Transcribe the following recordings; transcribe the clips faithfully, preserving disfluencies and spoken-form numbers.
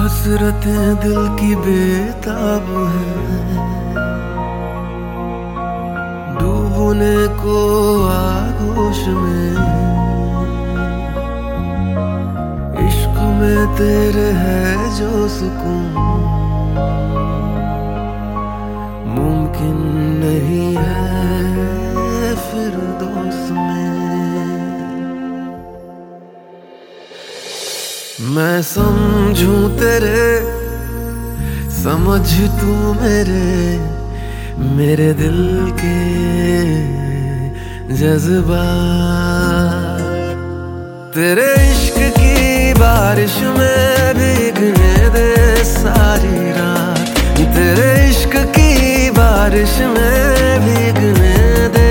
हसरतें दिल की बेताब है, डूबने को आगोश में। इश्क में तेरे है जो सुकून, मुमकिन नहीं है फिरदौस में। मैं समझूं तेरे, समझ तू मेरे, मेरे दिल के जज्बात। तेरे इश्क की बारिश में भीगने दे सारी रात, तेरे इश्क की बारिश में भीगने दे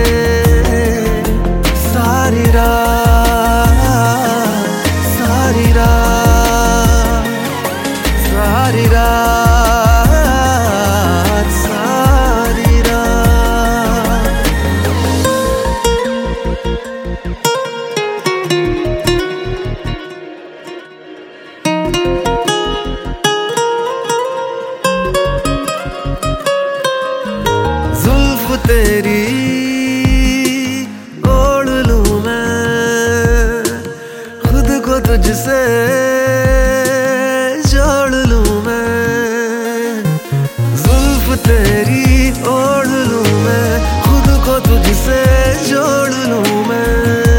सारी रात, सारी रात, सारी रात, सारी रात। जुल्फ तेरी ओढ़ लूं मैं, खुद को तुझसे जोड़ लूं मैं। जुल्फ तेरी ओढ़ लूं मैं, खुद को तुझसे जोड़ लूं मैं।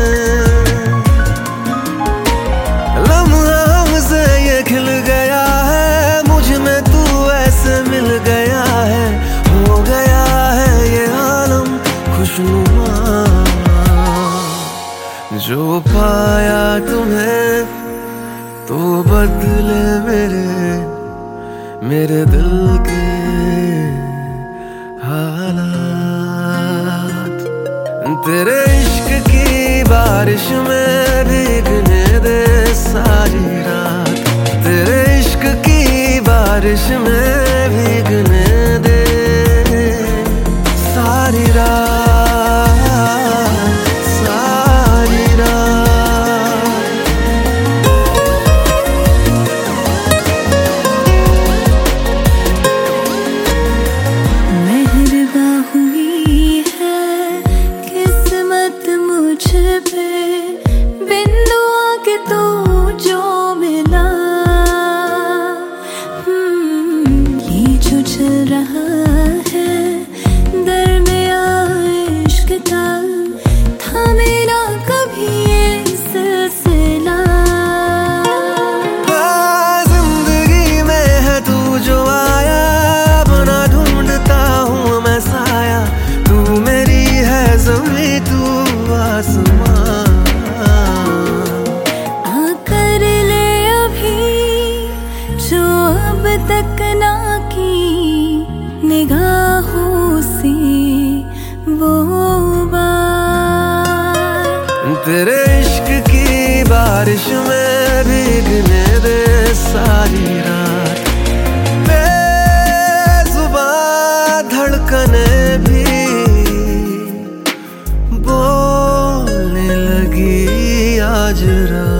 लम्हा हमसे ये खिल गया है, मुझ में तू ऐसे मिल गया है। हो गया है ये आलम खुशनुमा, जो पाया तुम्हें तो बदले मेरे, मेरे दिल के हालात। तेरे इश्क की बारिश में भीगने दे सारी रात, तेरे इश्क की बारिश में भीगने दे सारी रात, सारी रात। मेहरबा हुई है किस्मत मुझ पे, बिन दुआ के तू जो मिला। हम्म, ये जो चल रहा है दरमियाँ इश्क का, था मेरा कभी ये सिलसिला। हाँ, जिंदगी में है तू जो आया, अपना ढूंढता हूँ मैं साया। तू मेरी है ज़मीं, तू आसमां। आकर ले अभी जो अब तक ना की, निगाहों से वो बात। तेरे इश्क की बारिश में भीगने दे सारी रात। बेज़ुबान धड़कने भी बोलने लगी आज रात।